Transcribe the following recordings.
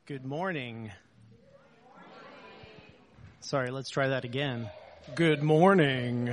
Good morning. Sorry, let's try that again. Good morning.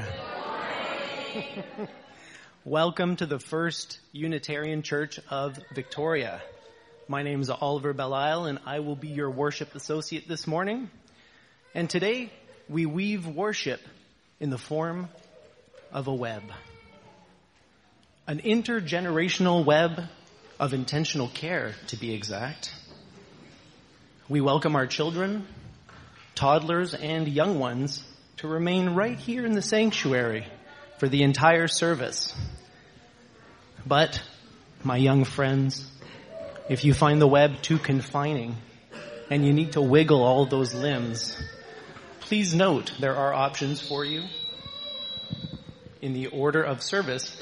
Welcome to the First Unitarian Church of Victoria. My name is Oliver Belisle, and I will be your worship associate this morning. And today, we weave worship in the form of a web. An intergenerational web of intentional care, to be exact. We welcome our children, toddlers, and young ones to remain right here in the sanctuary for the entire service. But, my young friends, if you find the web too confining and you need to wiggle all those limbs, please note there are options for you in the order of service.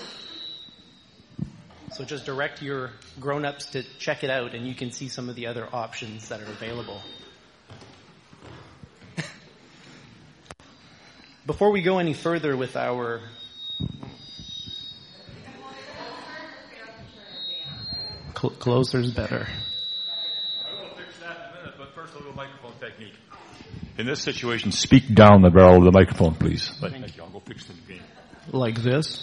So just direct your grown-ups to check it out and you can see some of the other options that are available. Before we go any further with our... Closer's better. I will fix that in a minute, but first a little microphone technique. In this situation, speak down the barrel of the microphone, please. Thank you. I'll go fix the gain. Like this?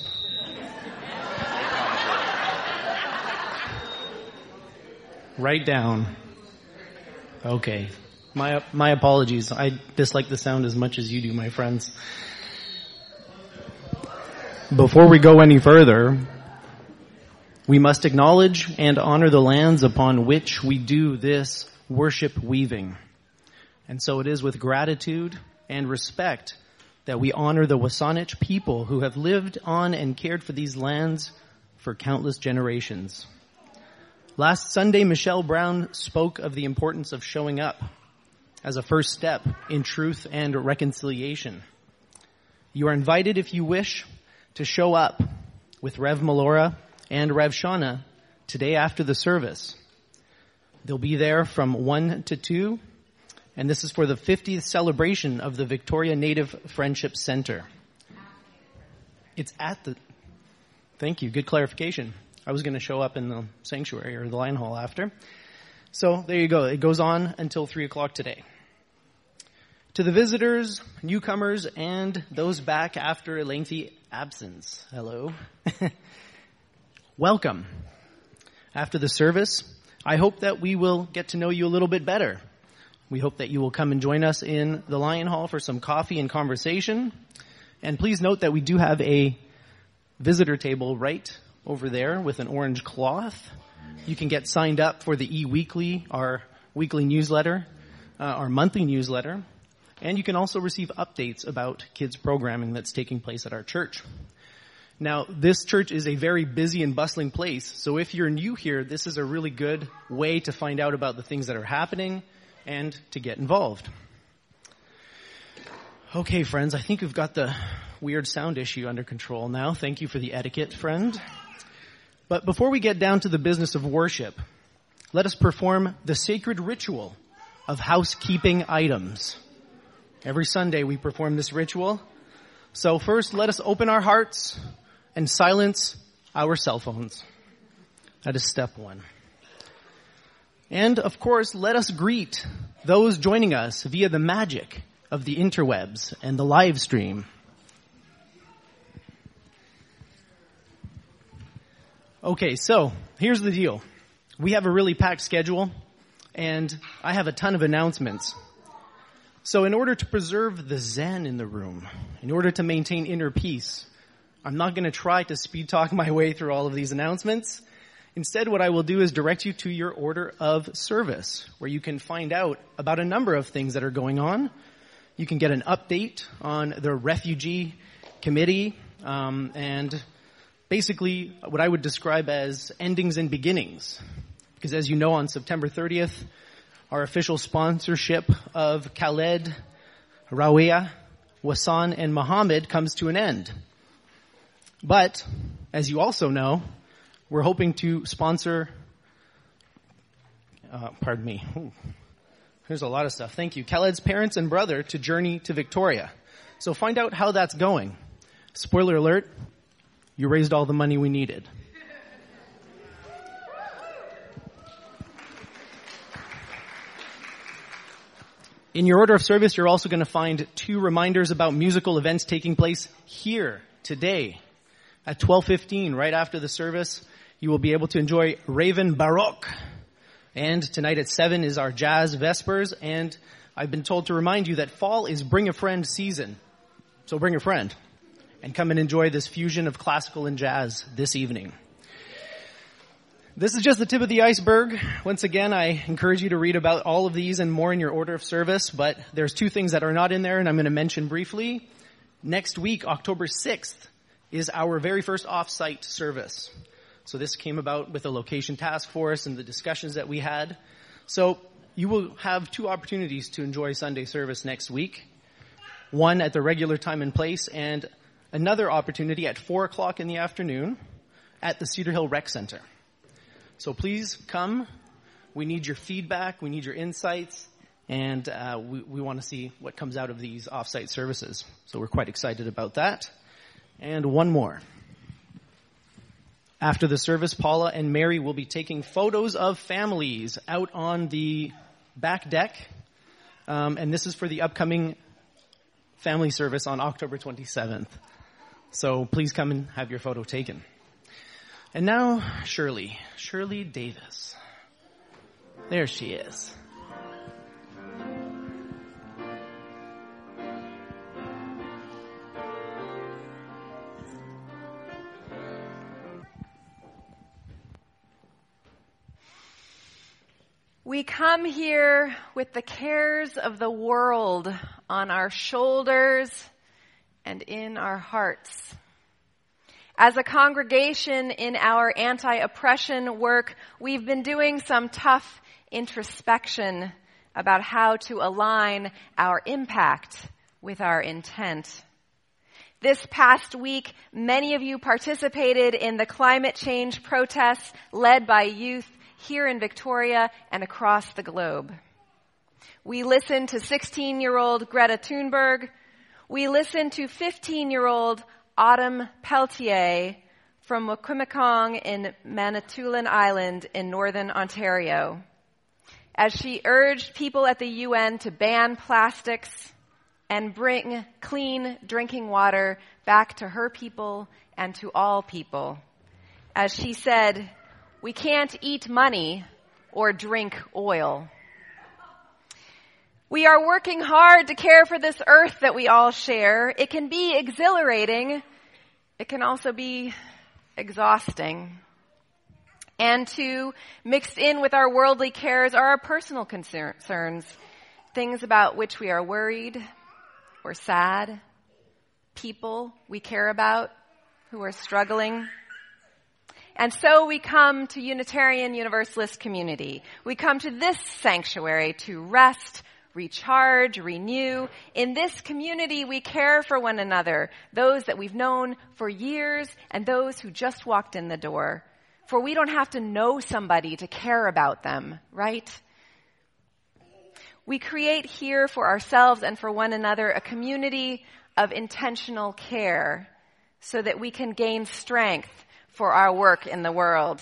Right down. Okay. My apologies. I dislike the sound as much as you do, my friends. Before we go any further, we must acknowledge and honor the lands upon which we do this worship weaving. And so it is with gratitude and respect that we honor the WSÁNEĆ people who have lived on and cared for these lands for countless generations. Last Sunday, Michelle Brown spoke of the importance of showing up as a first step in truth and reconciliation. You are invited, if you wish, to show up with Rev Melora and Rev Shauna today after the service. They'll be there from 1 to 2, and this is for the 50th celebration of the Victoria Native Friendship Center. It's at the... Thank you, good clarification. I was going to show up in the sanctuary or the Lion Hall after. So there you go. It goes on until 3 o'clock today. To the visitors, newcomers, and those back after a lengthy absence, hello. Welcome. After the service, I hope that we will get to know you a little bit better. We hope that you will come and join us in the Lion Hall for some coffee and conversation. And please note that we do have a visitor table right over there with an orange cloth. You can get signed up for the e-weekly, our weekly newsletter, our monthly newsletter. And you can also receive updates about kids programming that's taking place at our church. Now, this church is a very busy and bustling place, so if you're new here, this is a really good way to find out about the things that are happening and to get involved. Okay, friends, I think we've got the weird sound issue under control now. Thank you for the etiquette, friend. But before we get down to the business of worship, let us perform the sacred ritual of housekeeping items. Every Sunday we perform this ritual. So first, let us open our hearts and silence our cell phones. That is step one. And, of course, let us greet those joining us via the magic of the interwebs and the live stream. Okay, so here's the deal. We have a really packed schedule, and I have a ton of announcements. So in order to preserve the zen in the room, in order to maintain inner peace, I'm not going to try to speed talk my way through all of these announcements. Instead, what I will do is direct you to your order of service, where you can find out about a number of things that are going on. You can get an update on the refugee committee, and basically what I would describe as endings and beginnings. Because as you know, on September 30th, our official sponsorship of Khaled, Rawia, Wassan, and Muhammad comes to an end. But, as you also know, we're hoping to sponsor, There's a lot of stuff. Thank you. Khaled's parents and brother to Journey to Victoria. So find out how that's going. Spoiler alert, you raised all the money we needed. In your order of service, you're also going to find 2 reminders about musical events taking place here today. At 12:15, right after the service, you will be able to enjoy Raven Baroque. And tonight at 7 is our Jazz Vespers. And I've been told to remind you that fall is Bring a Friend season. So bring a friend and come and enjoy this fusion of classical and jazz this evening. This is just the tip of the iceberg. Once again, I encourage you to read about all of these and more in your order of service, but there's 2 things that are not in there, and I'm going to mention briefly. Next week, October 6th, is our very first off-site service. So this came about with the location task force and the discussions that we had. So you will have 2 opportunities to enjoy Sunday service next week. One at the regular time and place, and another opportunity at 4 o'clock in the afternoon at the Cedar Hill Rec Center. So please come. We need your feedback. We need your insights. And we want to see what comes out of these off-site services. So we're quite excited about that. And one more. After the service, Paula and Mary will be taking photos of families out on the back deck. And this is for the upcoming family service on October 27th. So please come and have your photo taken. And now, Shirley Davis. There she is. We come here with the cares of the world on our shoulders and in our hearts. As a congregation in our anti-oppression work, we've been doing some tough introspection about how to align our impact with our intent. This past week, many of you participated in the climate change protests led by youth here in Victoria and across the globe. We listened to 16-year-old Greta Thunberg. We listened to 15-year-old Autumn Peltier from Wikwemikong in Manitoulin Island in northern Ontario, as she urged people at the UN to ban plastics and bring clean drinking water back to her people and to all people. As she said, "We can't eat money or drink oil." We are working hard to care for this earth that we all share. It can be exhilarating. It can also be exhausting. And too, mixed in with our worldly cares are our personal concerns, things about which we are worried or sad, people we care about who are struggling. And so we come to Unitarian Universalist community. We come to this sanctuary to rest, recharge, renew. In this community, we care for one another, those that we've known for years and those who just walked in the door. For we don't have to know somebody to care about them, right? We create here for ourselves and for one another a community of intentional care so that we can gain strength for our work in the world.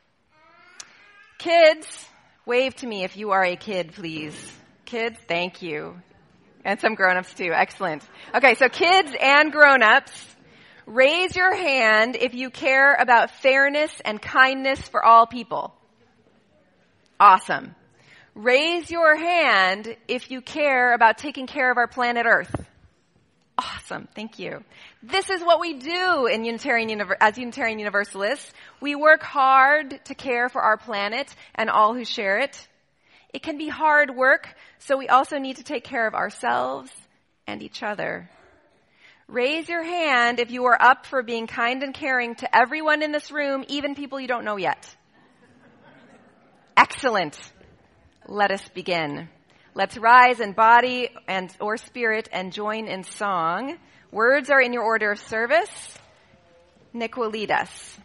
Kids, wave to me if you are a kid, please. Kids, thank you. And some grown-ups too. Excellent. Okay, so kids and grown-ups, raise your hand if you care about fairness and kindness for all people. Awesome. Raise your hand if you care about taking care of our planet Earth. Awesome. Thank you. This is what we do in as Unitarian Universalists. We work hard to care for our planet and all who share it. It can be hard work, so we also need to take care of ourselves and each other. Raise your hand if you are up for being kind and caring to everyone in this room, even people you don't know yet. Excellent. Let us begin. Let's rise in body and or spirit and join in song. Words are in your order of service. Nick will lead us.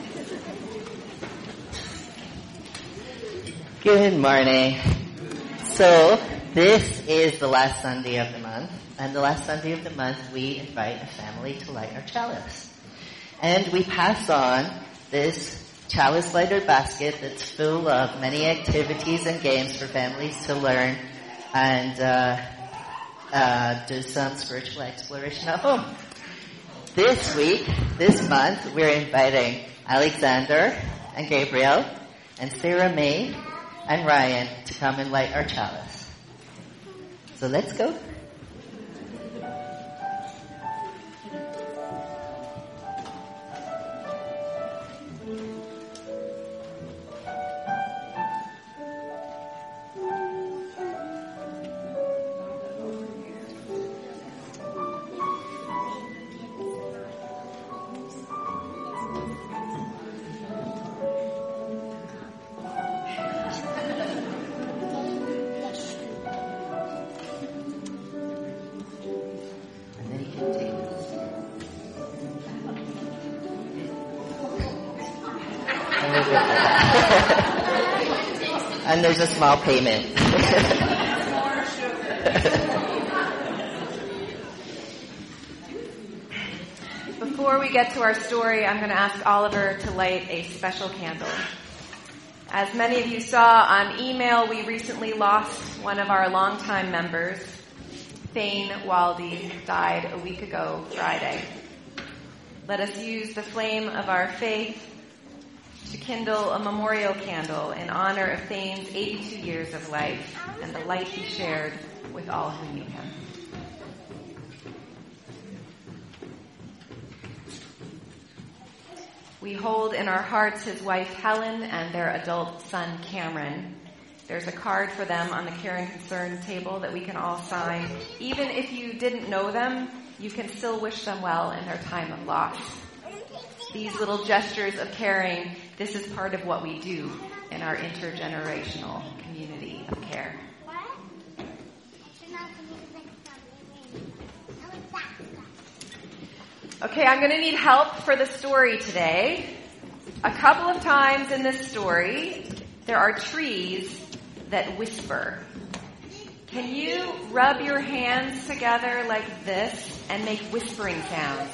Good morning. So this is the last Sunday of the month, and the last Sunday of the month we invite a family to light our chalice. And we pass on this chalice lighter basket that's full of many activities and games for families to learn and do some spiritual exploration at home. This week, this month, we're inviting Alexander and Gabriel and Sarah May and Ryan to come and light our chalice. So let's go. And there's a small payment. Before we get to our story, I'm going to ask Oliver to light a special candle. As many of you saw on email, we recently lost one of our longtime members. Thane Waldy died a week ago Friday. Let us use the flame of our faith to kindle a memorial candle in honor of Thane's 82 years of life and the light he shared with all who knew him. We hold in our hearts his wife Helen and their adult son Cameron. There's a card for them on the Care and Concern table that we can all sign. Even if you didn't know them, you can still wish them well in their time of loss. These little gestures of caring, this is part of what we do in our intergenerational community of care. Okay, I'm going to need help for the story today. A couple of times in this story, there are trees that whisper. Can you rub your hands together like this and make whispering sounds?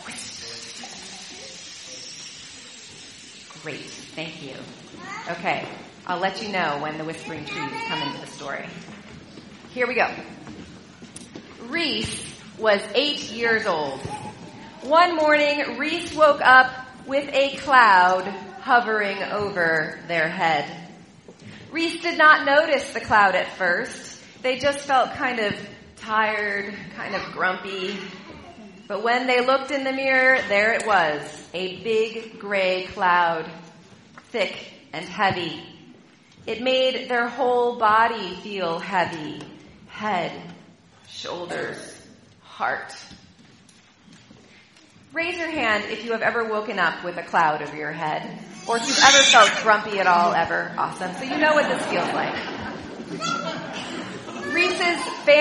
Great, thank you. Okay, I'll let you know when the whispering trees come into the story. Here we go. Reese was 8 years old. One morning, Reese woke up with a cloud hovering over their head. Reese did not notice the cloud at first. They just felt kind of tired, kind of grumpy. But when they looked in the mirror, there it was, a big gray cloud, thick and heavy. It made their whole body feel heavy. Head, shoulders, heart. Raise your hand if you have ever woken up with a cloud over your head, or if you've ever felt grumpy at all, ever. Awesome. So you know what this feels like. Reese's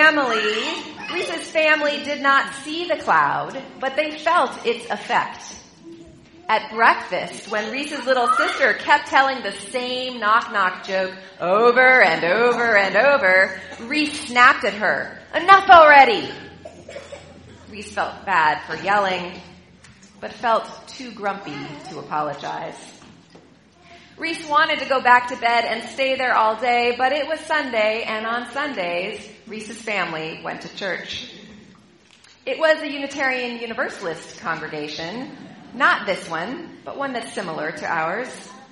family did not see the cloud, but they felt its effect. At breakfast, when Reese's little sister kept telling the same knock-knock joke over and over and over, Reese snapped at her. Enough already! Reese felt bad for yelling, but felt too grumpy to apologize. Reese wanted to go back to bed and stay there all day, but it was Sunday, and on Sundays, Reese's family went to church. It was a Unitarian Universalist congregation, not this one, but one that's similar to ours.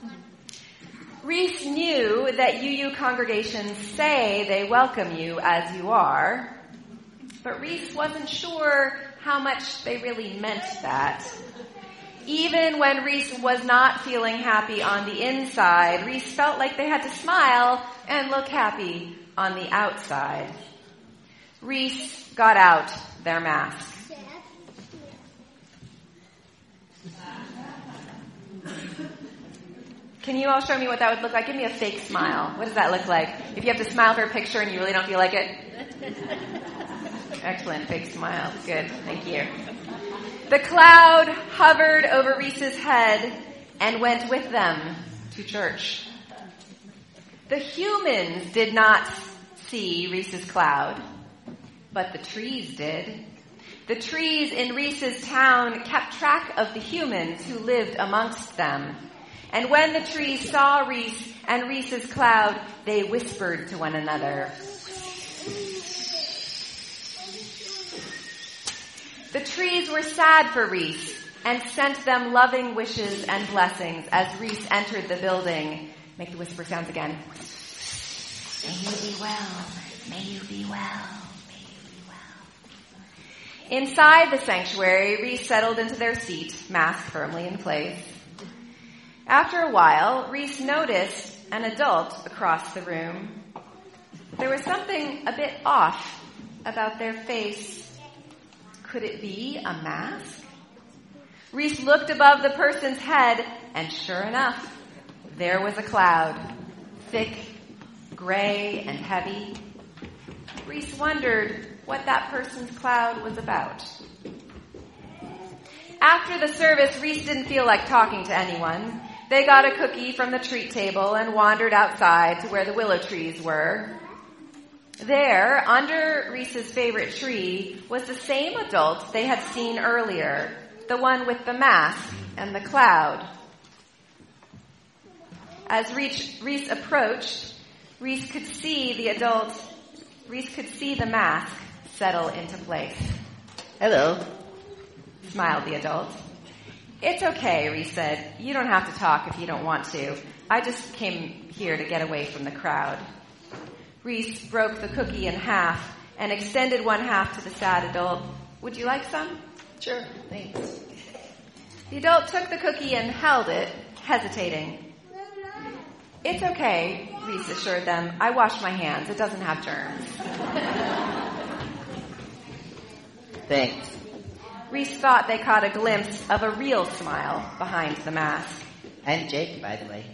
Reese knew that UU congregations say they welcome you as you are, but Reese wasn't sure how much they really meant that. Even when Reese was not feeling happy on the inside, Reese felt like they had to smile and look happy on the outside. Reese got out their mask. Can you all show me what that would look like? Give me a fake smile. What does that look like? If you have to smile for a picture and you really don't feel like it? Excellent. Fake smile. Good. Thank you. The cloud hovered over Reese's head and went with them to church. The humans did not see Reese's cloud, but the trees did. The trees in Reese's town kept track of the humans who lived amongst them. And when the trees saw Reese and Reese's cloud, they whispered to one another. The trees were sad for Reese and sent them loving wishes and blessings as Reese entered the building. Make the whisper sounds again. May you be well. May you be well. May you be well. Inside the sanctuary, Reese settled into their seat, mask firmly in place. After a while, Reese noticed an adult across the room. There was something a bit off about their face. Could it be a mask? Reese looked above the person's head, and sure enough, there was a cloud, thick, gray, and heavy. Reese wondered what that person's cloud was about. After the service, Reese didn't feel like talking to anyone. They got a cookie from the treat table and wandered outside to where the willow trees were. There, under Reese's favorite tree, was the same adult they had seen earlier, the one with the mask and the cloud. As Reese approached, Reese could see the mask settle into place. Hello. Smiled the adult. It's okay, Reese said. You don't have to talk if you don't want to. I just came here to get away from the crowd. Reese broke the cookie in half and extended one half to the sad adult. Would you like some? Sure, thanks. The adult took the cookie and held it, hesitating. It's okay, Reese assured them. I washed my hands. It doesn't have germs. Thanks. Reese thought they caught a glimpse of a real smile behind the mask. And Jake, by the way.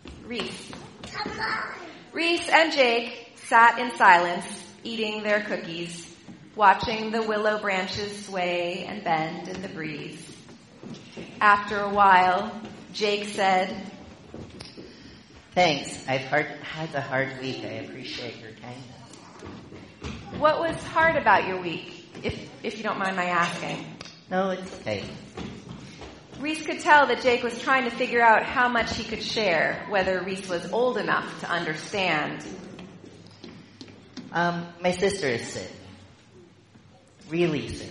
Reese and Jake sat in silence, eating their cookies, watching the willow branches sway and bend in the breeze. After a while, Jake said, Thanks. I've had a hard week. I appreciate your kindness. What was hard about your week, if you don't mind my asking? No, it's okay. Reese could tell that Jake was trying to figure out how much he could share, whether Reese was old enough to understand. My sister is sick. Really sick.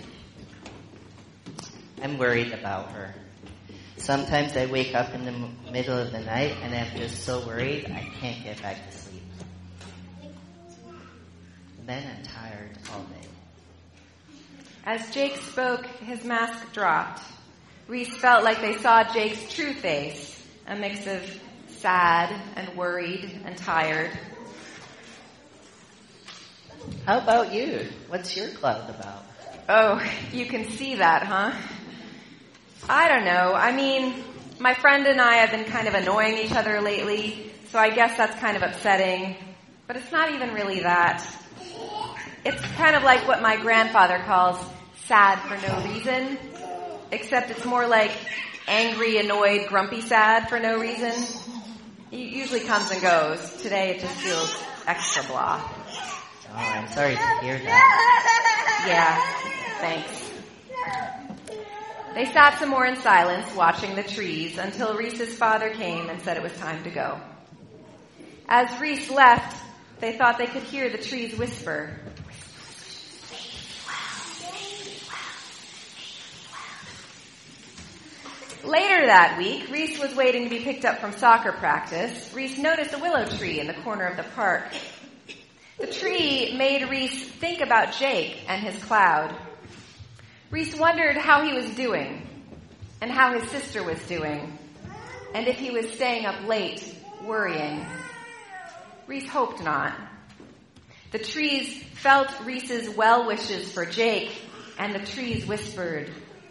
I'm worried about her. Sometimes I wake up in the middle of the night and I'm just so worried I can't get back to sleep. Then I'm tired all day. As Jake spoke, his mask dropped. Reese felt like they saw Jake's true face, a mix of sad and worried and tired. How about you? What's your cloud about? Oh, you can see that, huh? I don't know. I mean, my friend and I have been kind of annoying each other lately, so I guess that's kind of upsetting. But it's not even really that. It's kind of like what my grandfather calls sad for no reason, except it's more like angry, annoyed, grumpy sad for no reason. It usually comes and goes. Today it just feels extra blah. Oh, I'm sorry to hear that. Yeah, thanks. They sat some more in silence, watching the trees, until Reese's father came and said it was time to go. As Reese left, they thought they could hear the trees whisper. Later that week, Reese was waiting to be picked up from soccer practice. Reese noticed a willow tree in the corner of the park. The tree made Reese think about Jake and his cloud. Reese wondered how he was doing, and how his sister was doing, and if he was staying up late, worrying. Reese hoped not. The trees felt Reese's well wishes for Jake, and the trees whispered.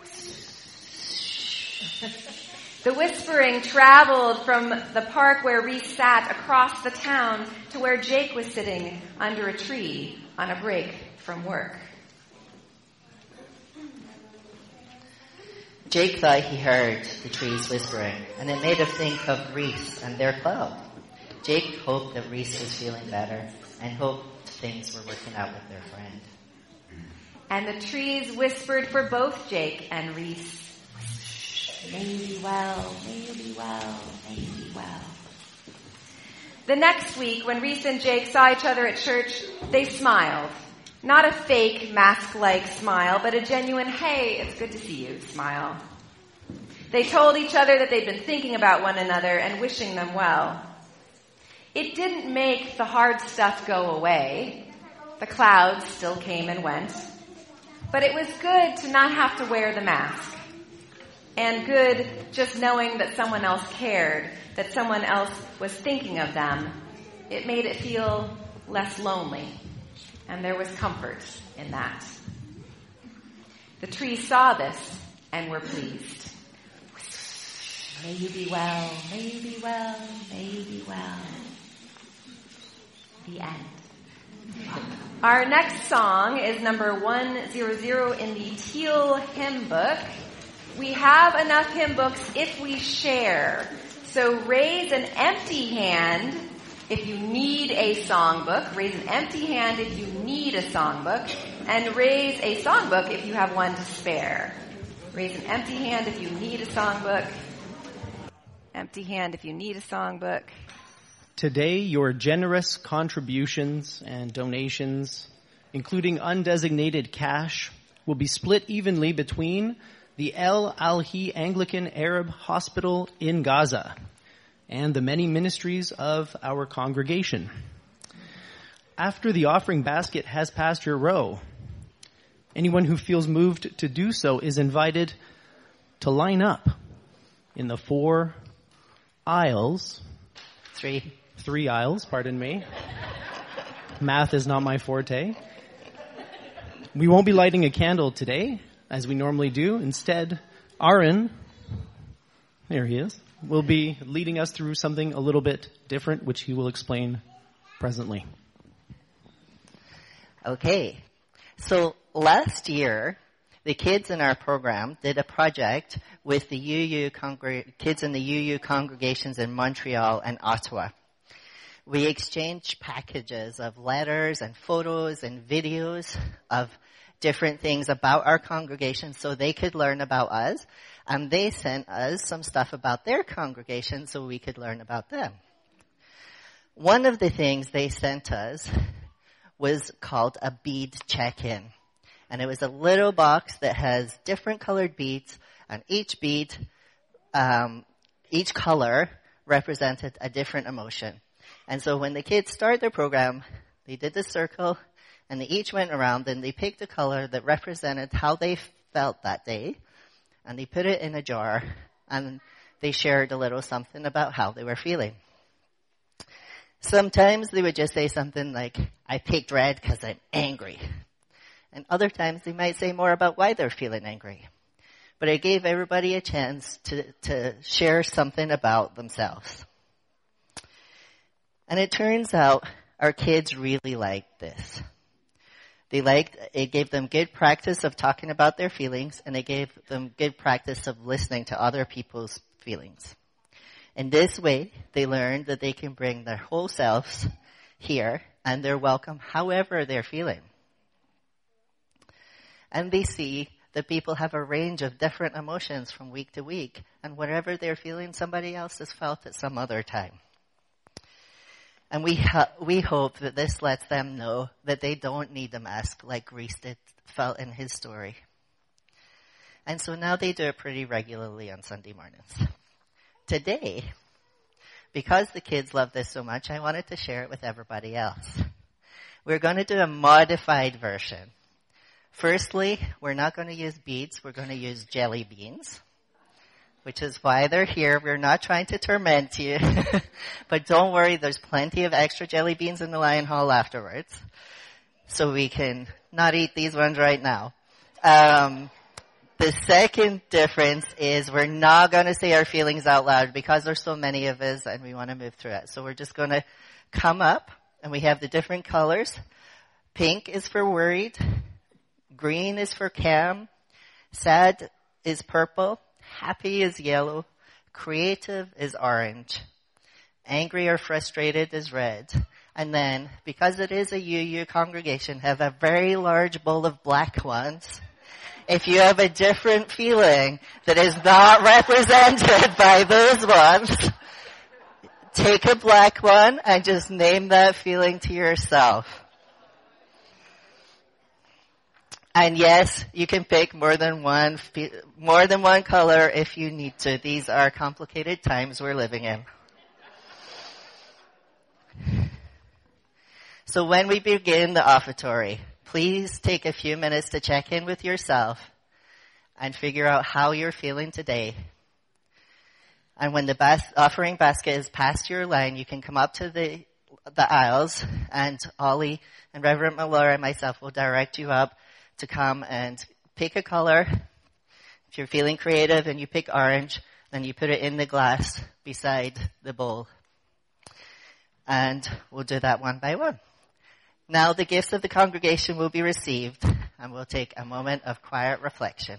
The whispering traveled from the park where Reese sat across the town to where Jake was sitting under a tree on a break from work. Jake thought he heard the trees whispering, and it made him think of Reese and their cloud. Jake hoped that Reese was feeling better and hoped things were working out with their friend. And the trees whispered for both Jake and Reese. Maybe well, maybe well, maybe well. The next week, when Reese and Jake saw each other at church, they smiled. Not a fake, mask-like smile, but a genuine, hey, it's good to see you smile. They told each other that they'd been thinking about one another and wishing them well. It didn't make the hard stuff go away. The clouds still came and went. But it was good to not have to wear the mask. And good just knowing that someone else cared, that someone else was thinking of them. It made it feel less lonely. And there was comfort in that. The trees saw this and were pleased. May you be well, may you be well, may you be well. The end. Our next song is number 100 in the Teal hymn book. We have enough hymn books if we share. So raise an empty hand if you need a songbook. Raise an empty hand if you need a songbook. And raise a songbook if you have one to spare. Raise an empty hand if you need a songbook. Empty hand if you need a songbook. Today, your generous contributions and donations, including undesignated cash, will be split evenly between the El Al-Hi Anglican Arab Hospital in Gaza and the many ministries of our congregation. After the offering basket has passed your row, anyone who feels moved to do so is invited to line up in the 4 aisles. 3 aisles, pardon me. Math is not my forte. We won't be lighting a candle today, as we normally do. Instead, Aaron, there he is, will be leading us through something a little bit different, which he will explain presently. Okay. So last year, the kids in our program did a project with the kids in the UU congregations in Montreal and Ottawa. We exchanged packages of letters and photos and videos of different things about our congregation so they could learn about us. And they sent us some stuff about their congregation so we could learn about them. One of the things they sent us was called a bead check-in. And it was a little box that has different colored beads, and each bead, each color represented a different emotion. And so when the kids started their program, they did the circle, and they each went around, and they picked a color that represented how they felt that day, and they put it in a jar, and they shared a little something about how they were feeling. Sometimes they would just say something like, I picked red because I'm angry. And other times they might say more about why they're feeling angry. But it gave everybody a chance to share something about themselves. And it turns out our kids really liked this. It gave them good practice of talking about their feelings, and it gave them good practice of listening to other people's feelings. In this way, they learned that they can bring their whole selves here, and they're welcome however they're feeling. And they see that people have a range of different emotions from week to week, and whatever they're feeling, somebody else has felt at some other time. And we hope that this lets them know that they don't need a mask like Reese felt in his story. And so now they do it pretty regularly on Sunday mornings. Today, because the kids love this so much, I wanted to share it with everybody else. We're going to do a modified version. Firstly, we're not going to use beads, we're going to use jelly beans, which is why they're here. We're not trying to torment you. But don't worry, there's plenty of extra jelly beans in the Lion Hall afterwards. So we can not eat these ones right now. The second difference is we're not going to say our feelings out loud because there's so many of us and we want to move through it. So we're just going to come up, and we have the different colors. Pink is for worried. Green is for calm. Sad is purple. Happy is yellow. Creative is orange. angry or frustrated is red. And then, because it is a UU congregation, have a very large bowl of black ones. If you have a different feeling that is not represented by those ones, take a black one and just name that feeling to yourself. And yes, you can pick more than one color if you need to. These are complicated times we're living in. So when we begin the offertory, please take a few minutes to check in with yourself and figure out how you're feeling today. And when the offering basket is past your line, you can come up to the aisles, and Ollie and Reverend Malora and myself will direct you up to come and pick a color. If you're feeling creative and you pick orange, then you put it in the glass beside the bowl. And we'll do that one by one. Now the gifts of the congregation will be received, and we'll take a moment of quiet reflection.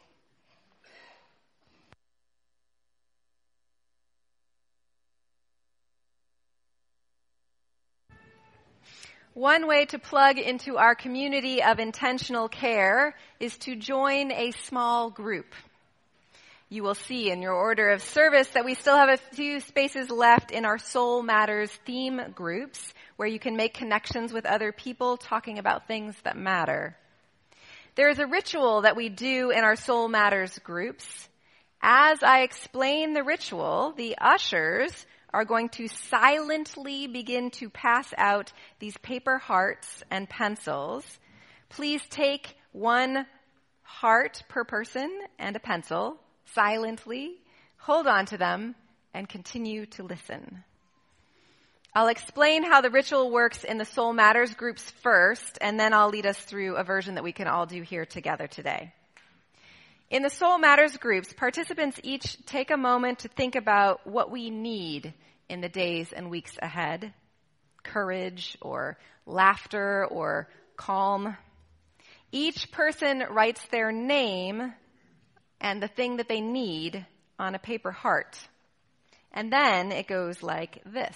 One way to plug into our community of intentional care is to join a small group. You will see in your order of service that we still have a few spaces left in our Soul Matters theme groups, where you can make connections with other people talking about things that matter. There is a ritual that we do in our Soul Matters groups. As I explain the ritual, the ushers are going to silently begin to pass out these paper hearts and pencils. Please take one heart per person and a pencil silently, hold on to them, and continue to listen. I'll explain how the ritual works in the Soul Matters groups first, and then I'll lead us through a version that we can all do here together today. In the Soul Matters groups, participants each take a moment to think about what we need in the days and weeks ahead. Courage or laughter or calm. Each person writes their name and the thing that they need on a paper heart. And then it goes like this.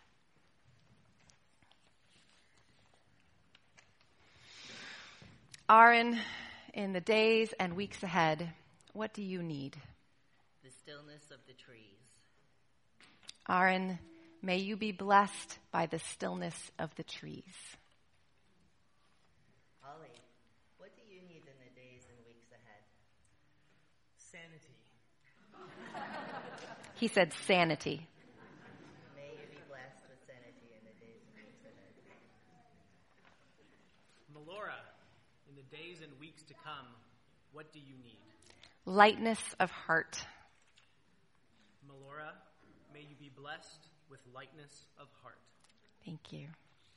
Aaron, in the days and weeks ahead, what do you need? The stillness of the trees. Aaron, may you be blessed by the stillness of the trees. Ollie, what do you need in the days and weeks ahead? Sanity. He said sanity. May you be blessed with sanity in the days and weeks ahead. Melora, in the days and weeks to come, what do you need? Lightness of heart. Melora, may you be blessed with lightness of heart. Thank you.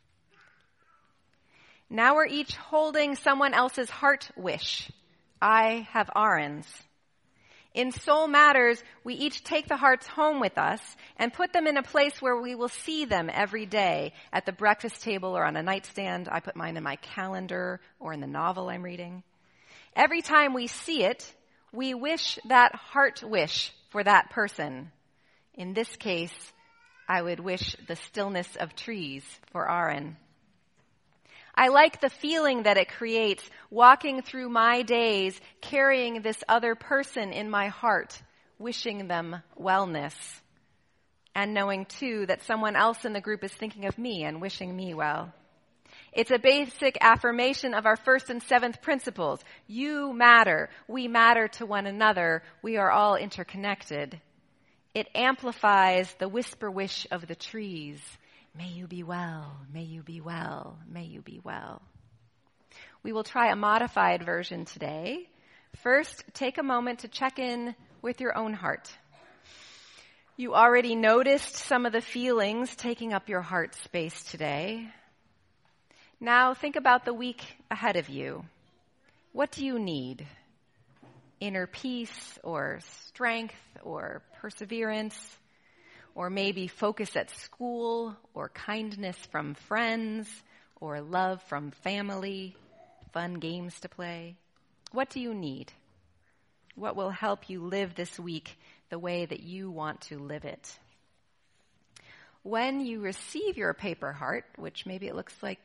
Now we're each holding someone else's heart wish. I have Aaron's. In Soul Matters, we each take the hearts home with us and put them in a place where we will see them every day, at the breakfast table or on a nightstand. I put mine in my calendar or in the novel I'm reading. Every time we see it, we wish that heart wish for that person. In this case, I would wish the stillness of trees for Aaron. I like the feeling that it creates, walking through my days, carrying this other person in my heart, wishing them wellness. And knowing, too, that someone else in the group is thinking of me and wishing me well. It's a basic affirmation of our first and seventh principles. You matter. We matter to one another. We are all interconnected. It amplifies the whisper wish of the trees. May you be well, may you be well, may you be well. We will try a modified version today. First, take a moment to check in with your own heart. You already noticed some of the feelings taking up your heart space today. Now think about the week ahead of you. What do you need? Inner peace or strength or perseverance? Or maybe focus at school, or kindness from friends, or love from family, fun games to play. What do you need? What will help you live this week the way that you want to live it? When you receive your paper heart, which maybe it looks like,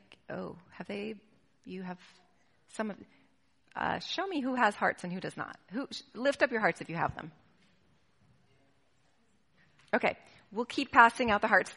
show me who has hearts and who does not. Lift up your hearts if you have them. Okay, we'll keep passing out the hearts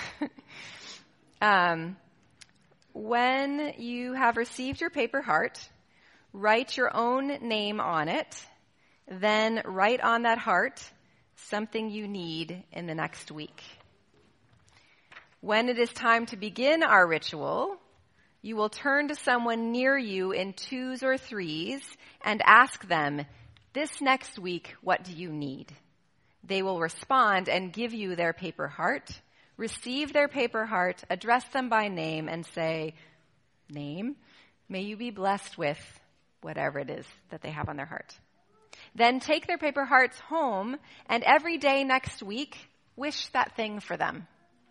then. When you have received your paper heart, write your own name on it. Then write on that heart something you need in the next week. When it is time to begin our ritual, you will turn to someone near you in 2s or 3s and ask them, "This next week, what do you need?" They will respond and give you their paper heart. Receive their paper heart, address them by name, and say, "Name, may you be blessed with whatever it is that they have on their heart." Then take their paper hearts home, and every day next week, wish that thing for them.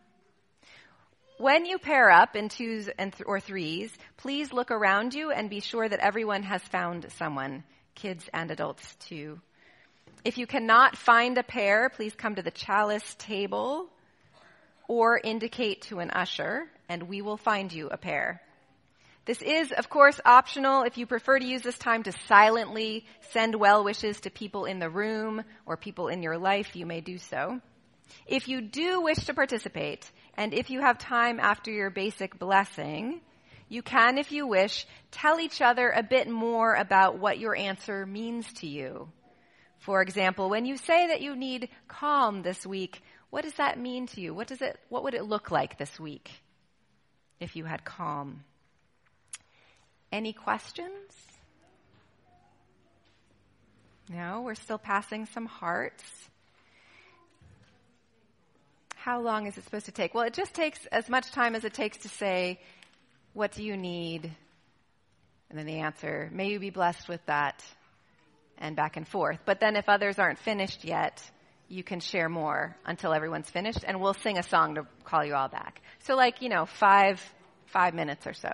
When you pair up in 2s or 3s, please look around you and be sure that everyone has found someone, kids and adults too. If you cannot find a pair, please come to the chalice table or indicate to an usher, and we will find you a pair. This is, of course, optional. If you prefer to use this time to silently send well wishes to people in the room or people in your life, you may do so. If you do wish to participate, and if you have time after your basic blessing, you can, if you wish, tell each other a bit more about what your answer means to you. For example, when you say that you need calm this week, what does that mean to you? What would it look like this week if you had calm? Any questions? No, we're still passing some hearts. How long is it supposed to take? Well, it just takes as much time as it takes to say, "What do you need?" And then the answer, "May you be blessed with that," and back and forth. But then if others aren't finished yet, you can share more until everyone's finished, and we'll sing a song to call you all back. So 5 minutes or so.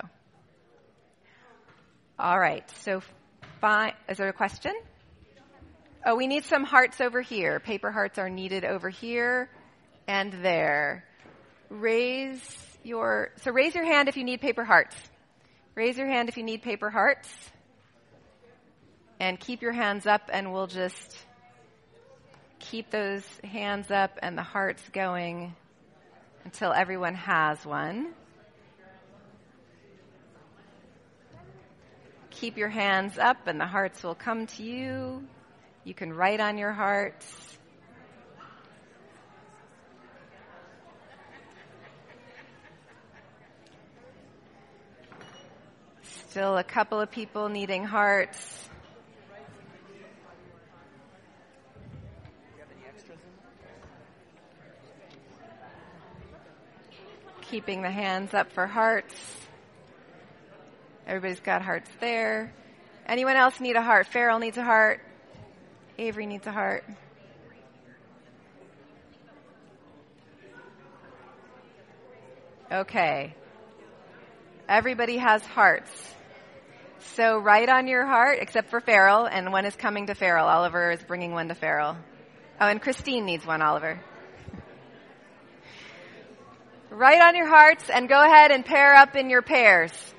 All right, so is there a question? Oh, we need some hearts over here. Paper hearts are needed over here and there. Raise your hand if you need paper hearts. Raise your hand if you need paper hearts. And keep your hands up, and we'll just keep those hands up and the hearts going until everyone has one. Keep your hands up and the hearts will come to you. You can write on your hearts. Still a couple of people needing hearts. Keeping the hands up for hearts. Everybody's got hearts there. Anyone else need a heart? Farrell needs a heart. Avery needs a heart. Okay. Everybody has hearts. So write on your heart, except for Farrell, and one is coming to Farrell. Oliver is bringing one to Farrell. Oh, and Christine needs one, Oliver. Write on your hearts and go ahead and pair up in your pairs.